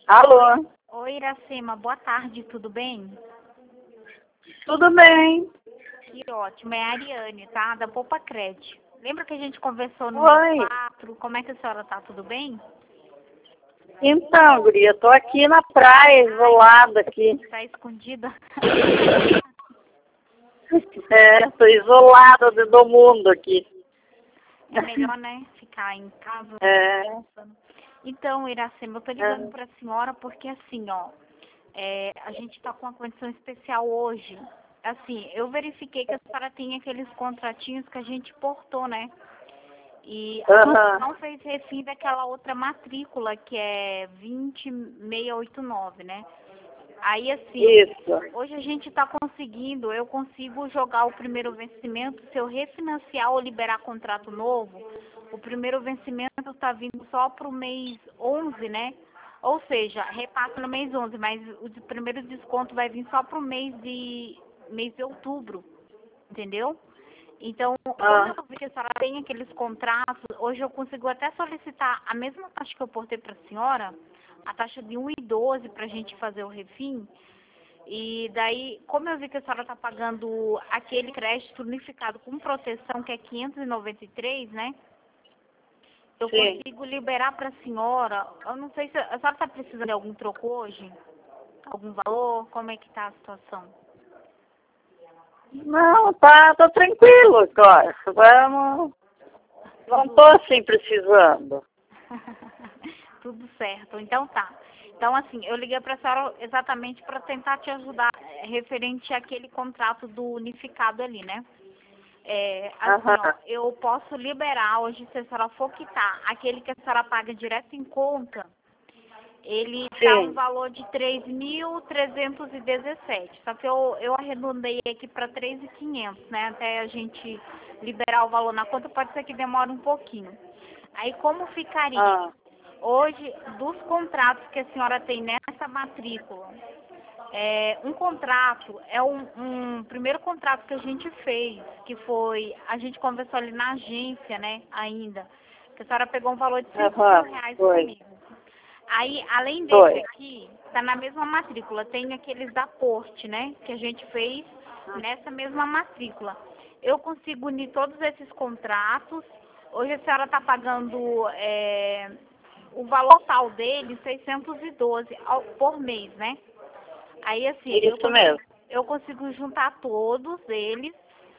Alô? Oi, Iracema, boa tarde, tudo bem? Tudo bem? Que ótimo, é a Ariane, tá? Da Poupa Cred. Lembra que a gente conversou no Oi. mês 4? Como é que a senhora tá? Tudo bem? Então, guria, tô aqui na praia, isolada aqui. Tá escondida? Tô isolada do mundo aqui. É melhor, né? Ficar em casa. É. Então, Iracema, eu tô ligando pra senhora porque assim, ó, a gente tá com uma condição especial hoje. Assim, eu verifiquei que a senhora tem aqueles contratinhos que a gente portou, né? E a gente não fez refim daquela outra matrícula, que é 20689, né? Aí, assim, Isso. hoje a gente está conseguindo, eu consigo jogar o primeiro vencimento, se eu refinanciar ou liberar contrato novo, o primeiro vencimento está vindo só para o mês 11, né? Ou seja, repassa no mês 11, mas o primeiro desconto vai vir só para o mês de outubro, entendeu? Então, como eu vi que a senhora tem aqueles contratos, hoje eu consigo até solicitar a mesma taxa que eu portei para a senhora, a taxa de 1,12 para a gente fazer o refim. E daí, como eu vi que a senhora está pagando aquele crédito unificado com proteção, que é 593, né? Eu Sim. consigo liberar para a senhora. Eu não sei se a senhora está precisando de algum troco hoje? Algum valor? Como é que está a situação? Não, tá tranquilo agora. Não tô assim precisando. Tudo certo. Então tá. Então, assim, eu liguei para a senhora exatamente para tentar te ajudar referente àquele contrato do unificado ali, né? Assim, ó, eu posso liberar hoje, se a senhora for quitar, aquele que a senhora paga direto em conta, ele dá um valor de 3.317. Só que eu arredondei aqui para 3.500, né? Até a gente liberar o valor na conta, pode ser que demore um pouquinho. Aí, como ficaria? Hoje, dos contratos que a senhora tem nessa matrícula, um contrato é um primeiro contrato que a gente fez, que foi, a gente conversou ali na agência, né, ainda, que a senhora pegou um valor de R$ 5.000 comigo. Aí, além desse aqui, tá na mesma matrícula, tem aqueles da Porte, né, que a gente fez nessa mesma matrícula. Eu consigo unir todos esses contratos. Hoje a senhora está pagando o valor tal dele, 612 por mês, né? Aí, assim, eu consigo juntar todos eles,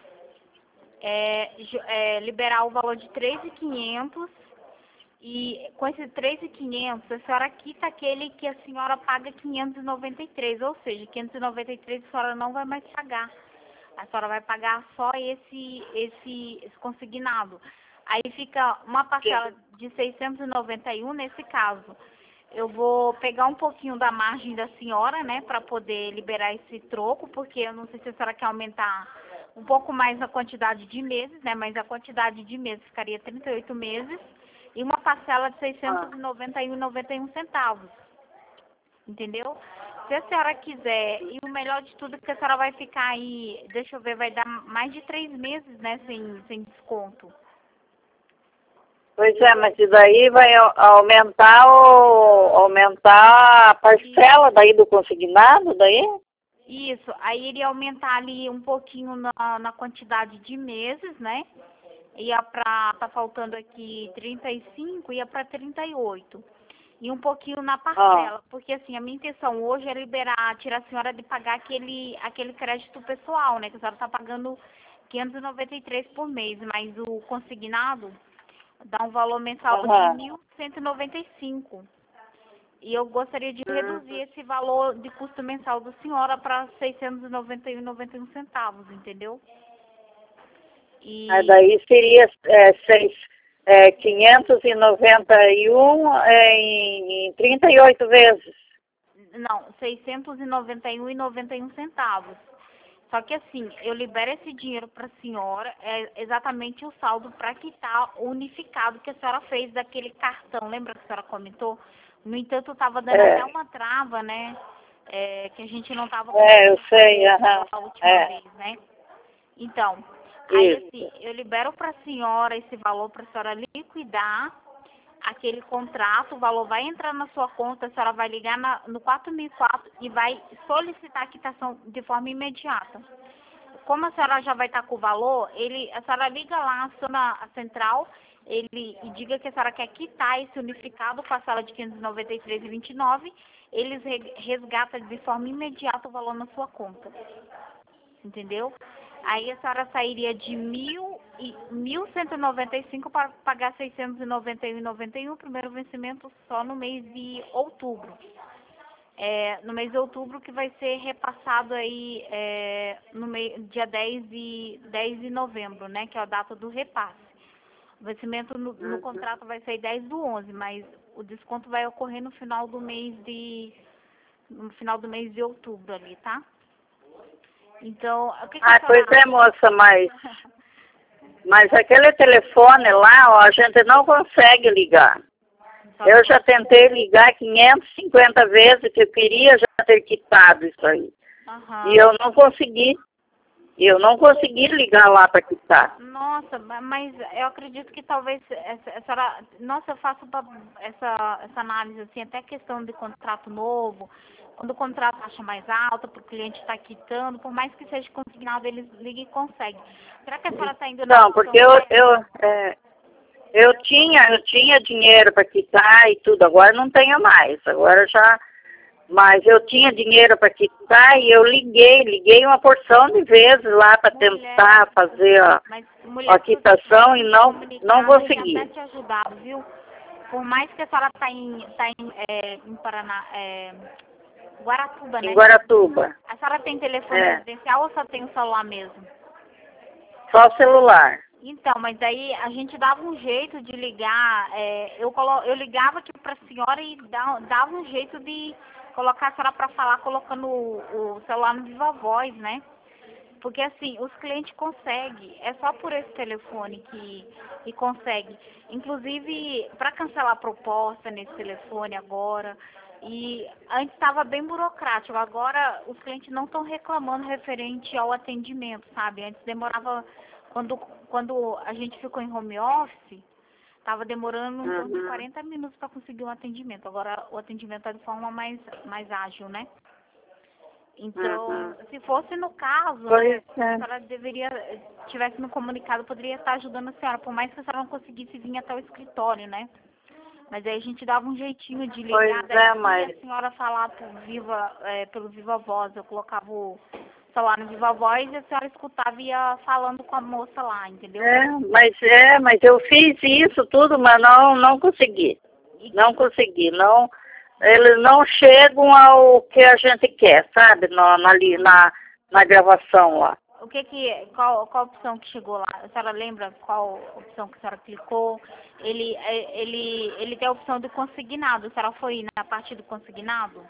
liberar o valor de 3.500 e com esse 3.500 a senhora quita aquele que a senhora paga 593, ou seja, 593 a senhora não vai mais pagar. A senhora vai pagar só esse consignado. Aí fica uma parcela de 691 nesse caso. Eu vou pegar um pouquinho da margem da senhora, né, para poder liberar esse troco, porque eu não sei se a senhora quer aumentar um pouco mais a quantidade de meses, né, mas a quantidade de meses ficaria 38 meses e uma parcela de 691,91 centavos. Entendeu? Se a senhora quiser, e o melhor de tudo é que a senhora vai ficar aí, deixa eu ver, vai dar mais de 3 meses, né, sem desconto. Pois é, mas isso daí vai aumentar a parcela daí do consignado, daí? Isso, aí iria aumentar ali um pouquinho na quantidade de meses, né? Ia pra, tá faltando aqui 35, ia para 38. E um pouquinho na parcela, porque assim, a minha intenção hoje é liberar, tirar a senhora de pagar aquele crédito pessoal, né? Que a senhora está pagando 593 por mês, mas o consignado dá um valor mensal de 1.195. E eu gostaria de reduzir esse valor de custo mensal da senhora para 691,91 centavos, entendeu? Daí seria 591 em 38 vezes. Não, 691,91 centavos. Só que assim, eu libero esse dinheiro para a senhora, é exatamente o saldo para quitar o unificado que a senhora fez daquele cartão. Lembra que a senhora comentou? No entanto, estava dando até uma trava, né? Que a gente não estava eu sei, a última vez, né? Então, aí assim, eu libero para a senhora esse valor para a senhora liquidar aquele contrato, o valor vai entrar na sua conta, a senhora vai ligar no 4004 e vai solicitar a quitação de forma imediata. Como a senhora já vai estar com o valor, a senhora liga lá, aciona a central, e diga que a senhora quer quitar esse unificado com a sala de 593,29, eles resgatam de forma imediata o valor na sua conta. Entendeu? Aí a senhora sairia de 1.195 para pagar 691,91, primeiro vencimento só no mês de outubro. No mês de outubro, que vai ser repassado aí dia 10 de novembro, né, que é a data do repasse. O vencimento no contrato vai ser 10/11, mas o desconto vai ocorrer no final do mês de outubro ali, tá? Então, o que a pois senhora... é, moça, mas aquele telefone lá, ó, a gente não consegue ligar. Eu já tentei ligar 550 vezes, que eu queria já ter quitado isso aí. E eu não consegui. Ligar lá para quitar. Nossa, mas eu acredito que talvez a senhora... Nossa, eu faço essa análise, assim, até questão de contrato novo. Quando o contrato acha mais alta, para o cliente estar quitando, por mais que seja consignado, eles ligam e conseguem. Será que a senhora está indo na... Não, porque eu tinha dinheiro para quitar e tudo, agora não tenho mais. Mas eu tinha dinheiro para quitar e eu liguei uma porção de vezes lá para tentar fazer a quitação e não consegui. Até te ajudar, viu? Por mais que a senhora está em Paraná, Guaratuba, né? Em Guaratuba. A senhora tem telefone residencial ou só tem o celular mesmo? Só celular. Então, mas aí a gente dava um jeito de ligar, eu ligava aqui para a senhora e dava um jeito de colocar a senhora para falar colocando o celular no Viva Voz, né? Porque assim, os clientes conseguem, é só por esse telefone que consegue. Inclusive, para cancelar a proposta nesse telefone agora, e antes estava bem burocrático, agora os clientes não estão reclamando referente ao atendimento, sabe? Antes demorava, quando a gente ficou em home office, estava demorando uns 40 minutos para conseguir um atendimento. Agora o atendimento está de forma mais ágil, né? Então, se fosse no caso, né, a senhora tivesse me comunicado, poderia estar ajudando a senhora, por mais que a senhora não conseguisse vir até o escritório, né? Mas aí a gente dava um jeitinho de ligar, a senhora falar pelo Viva Voz, eu colocava o celular no Viva Voz e a senhora escutava e ia falando com a moça lá, entendeu? Mas eu fiz isso tudo, mas não consegui. Não consegui, não. Eles não chegam ao que a gente quer, sabe? Na gravação lá. Qual a opção que chegou lá? A senhora lembra qual opção que a senhora clicou? Ele tem a opção do consignado. A senhora foi na parte do consignado?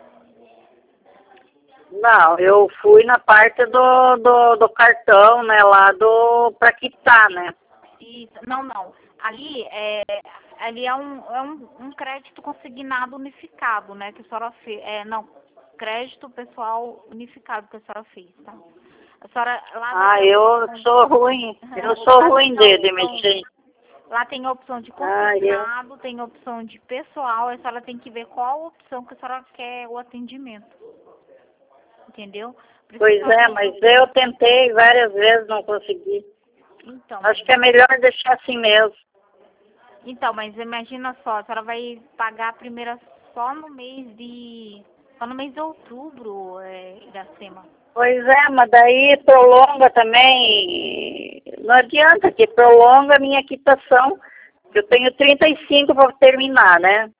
Não, eu fui na parte do cartão, né? Lá para quitar, né? Isso, não. Ali é um crédito consignado unificado, né? Que a senhora fez. Crédito pessoal unificado que a senhora fez, tá? A senhora, lá eu sou ruim. Eu sou ruim de mexer. Lá tem a opção de consignado, tem a opção de pessoal. A senhora tem que ver qual opção que a senhora quer o atendimento. Entendeu? Pois mas eu tentei várias vezes, não consegui. Então, acho que é melhor deixar assim mesmo. Então, mas imagina só, a senhora vai pagar a primeira só no mês de outubro, Iracema. Pois mas daí prolonga também. Não adianta que prolonga a minha quitação. Eu tenho 35 para terminar, né?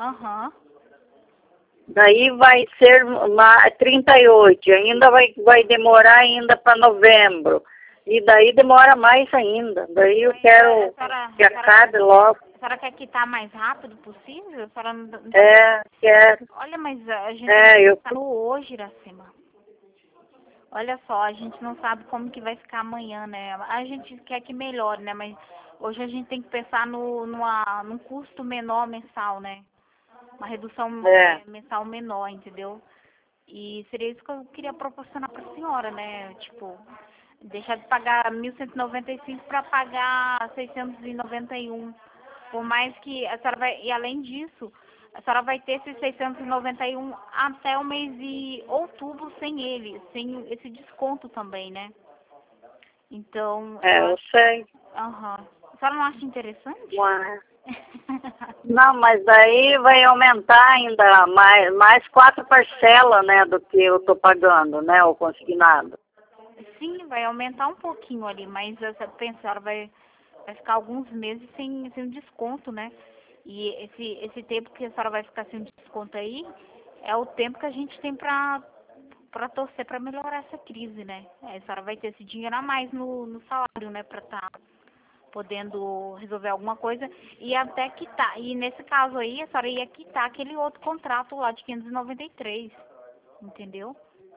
Daí vai ser 38. Ainda vai demorar ainda para novembro. E daí demora mais ainda. Daí eu quero que acabe logo. A senhora quer quitar mais rápido possível? A senhora não... quero. Olha, mas a gente está no hoje, Iracema. Olha só, a gente não sabe como que vai ficar amanhã, né? A gente quer que melhore, né? Mas hoje a gente tem que pensar num custo menor mensal, né? Uma redução mensal menor, entendeu? E seria isso que eu queria proporcionar para a senhora, né? Tipo, deixar de pagar 1.195 para pagar 691. Por mais que a senhora vai... E além disso, a senhora vai ter esses 691 até o mês de outubro sem ele, sem esse desconto também, né? Então... Eu sei. Aham. A senhora não acha interessante? Ué. Não, mas daí vai aumentar ainda mais 4 parcelas, né, do que eu tô pagando, né, o consignado. Sim, vai aumentar um pouquinho ali, mas essa pensar vai ficar alguns meses sem desconto, né? E esse tempo que a senhora vai ficar sem desconto aí é o tempo que a gente tem para torcer para melhorar essa crise, né? A senhora vai ter esse dinheiro a mais no salário, né, para estar podendo resolver alguma coisa e até quitar. E nesse caso aí, a senhora ia quitar aquele outro contrato lá de 593, entendeu?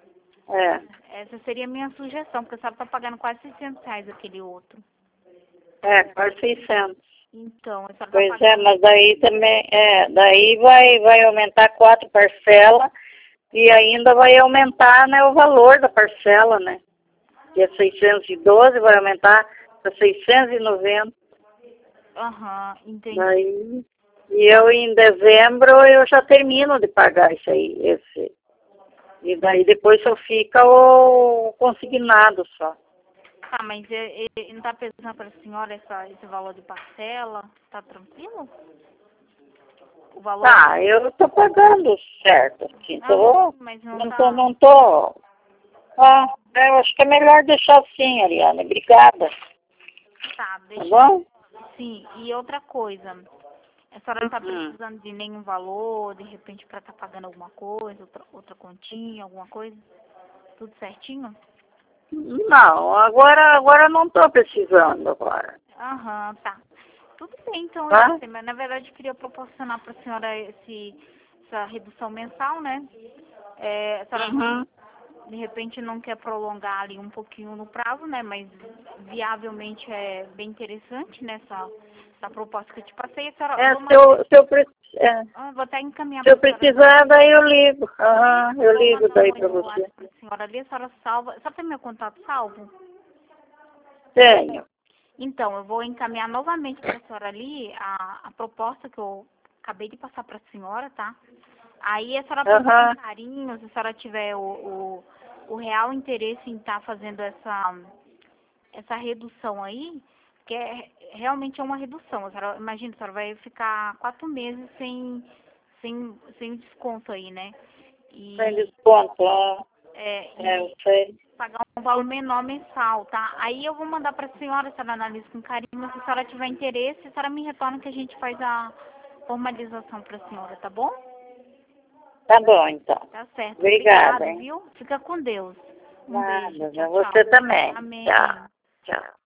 Essa seria a minha sugestão, porque a senhora está pagando quase R$600 aquele outro. Quase 600. Então, a senhora tá Pois pagando... mas daí também, daí vai aumentar 4 parcelas e ainda vai aumentar, né, o valor da parcela, né? Que é 612, vai aumentar para 690. Aham, entendi. Daí, e eu em dezembro eu já termino de pagar isso aí, esse. E daí depois só fica o consignado só. Tá, mas ele não tá pesando para a senhora esse valor de parcela? Tá tranquilo? O valor... Tá, eu tô pagando certo, assim, mas não tô. Eu acho que é melhor deixar assim, Ariane, obrigada. Tá, deixa... Tá bom? Sim, e outra coisa, a senhora não tá precisando de nenhum valor, de repente para estar pagando alguma coisa, outra continha, alguma coisa? Tudo certinho? Não, agora não tô precisando agora. Aham, tá. Tudo bem, então, Tá? mas na verdade eu queria proporcionar para a senhora essa redução mensal, né? A senhora de repente não quer prolongar ali um pouquinho no prazo, né? Mas viavelmente é bem interessante, né? Essa proposta que eu te passei. A senhora, vou até encaminhar se eu precisar, daí eu ligo. Eu ligo daí para você. A senhora ali, a senhora salva. Só tem meu contato salvo? Tenho. Então, eu vou encaminhar novamente para a senhora ali a proposta que eu acabei de passar para a senhora, tá? Aí a senhora passa com carinho, se a senhora tiver o real interesse em estar fazendo essa redução aí, que realmente é uma redução. A senhora, imagina, a senhora vai ficar 4 meses sem desconto aí, né? Sem desconto, eu sei. Pagar um valor menor mensal, tá? Aí eu vou mandar para a senhora analisa com carinho. Se a senhora tiver interesse, a senhora me retorna que a gente faz a formalização para a senhora, tá bom? Tá bom, então. Tá certo. Obrigada, Obrigada, viu? Fica com Deus. Um beijo. Nada, você também. Amém. Tchau. Tchau.